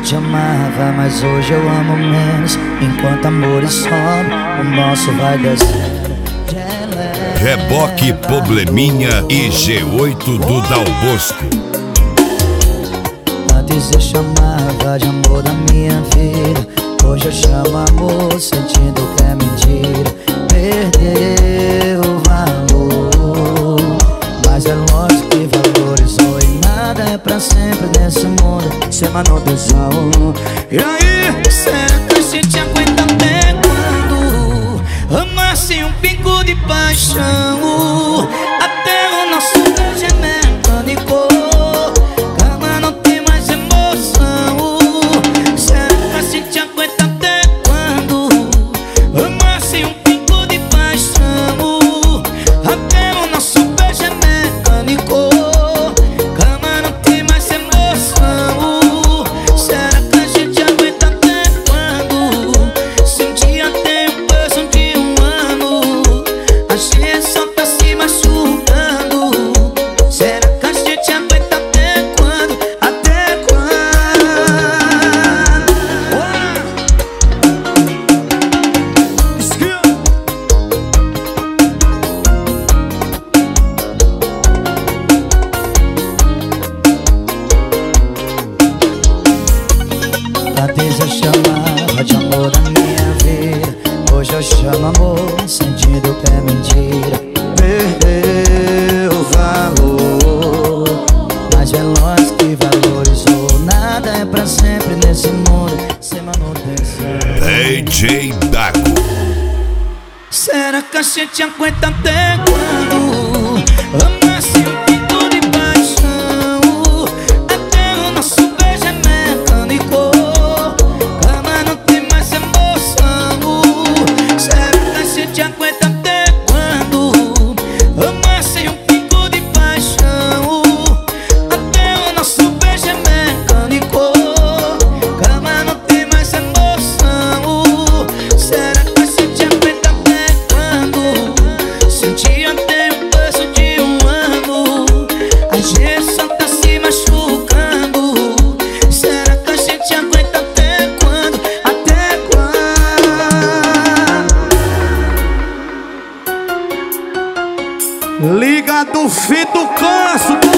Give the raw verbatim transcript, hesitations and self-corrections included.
te amava, mas hoje eu amo menos. Enquanto amores sobe, o nosso vai descendo. Reboque, Probleminha e G oito do Dal Bosco. Antes eu chamava de amor da minha vida, hoje eu chamo amor sentindo que é mentira. Perdeu o valor, mas é lógico que valorizou. E nada é pra sempre nesse mundo, sem manutenção. E aí, será que a gente aguenta até quando? Amar sem um pingo de paixão, até o nosso beijo é mecânico. Cama não tem mais emoção. Será que a gente aguenta até quando? Amar sem um pingo de paixão, até o nosso beijo é mecânico. Cama não tem mais emoção. Será que a gente aguenta até quando? Se um dia tem um beijo de um ano, a gente só tá se machucando. Será que a gente aguenta até quando? Até quando? Antes eu chamava de amor da minha vida, hoje eu chamo amor sentindo que é mentira. Perdeu o valor, mas é lógico que valorizou. Nada é pra sempre nesse mundo, sem manutenção. D J Dago. Será que a gente aguenta até quando? Amar sem um pingo de paixão, até o nosso beijo é mecânico. Cama não tem mais emoção. Será que a gente aguenta até quando? Amar sem um pingo de paixão, até o nosso beijo é mecânico. Cama não tem mais emoção. Será que a gente aguenta até quando? Se um dia tem um beijo de um ano, a gente só tá se machucando. Será que a gente aguenta até quando? Até quando? Liga do fim do canso.